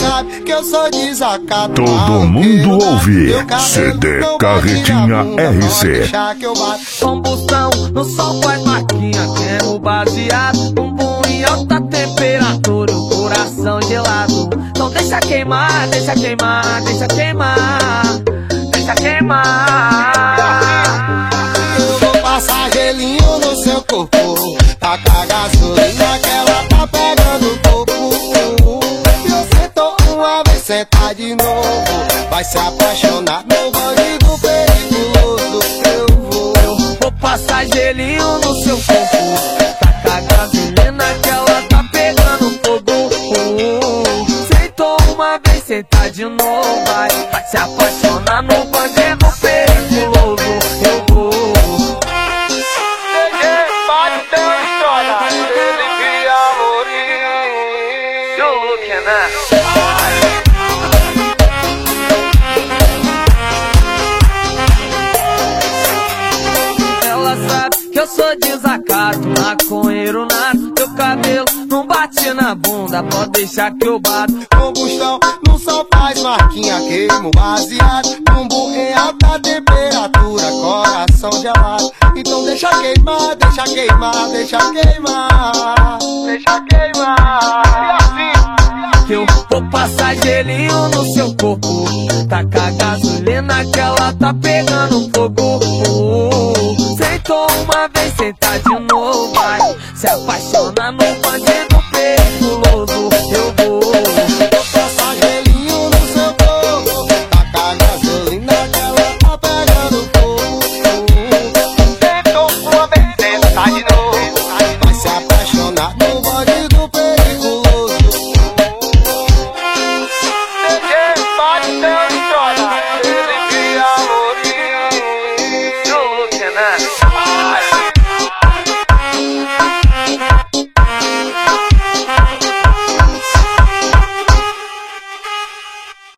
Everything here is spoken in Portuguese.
sabe que eu sou desacato. Todo mundo ouve CD Carretinha RC. Combustão no sol faz marquinha, quero baseado, bumbum em alta temperatura, o coração gelado. Então deixa queimar, deixa queimar, deixa queimar, deixa queimar. Eu vou passar gelinho no seu corpo, tacar gasolina que ela tá pegando fogo. Eu sentou uma vez, senta de novo, vai se apaixonar, meu bandido perigoso. Vou passar gelinho no seu corpo, tacar gasolina que ela tá pegando fogo. Sentou uma vez, senta de novo, vai se apaixonar no bandido perigoso. Eu vou. Ela sabe que eu sou desacato, maconheiro nato. Teu cabelo não bate na bunda, pode deixar que eu bato. Combustão no sol faz marquinha, queimo baseado, bumbum em alta temperatura, coração gelado. Então deixa queimar, deixa queimar, deixa queimar, deixa queimar. Eu vou passar gelinho no seu corpo, tacar gasolina que ela tá pegando fogo. Sentou uma vez, senta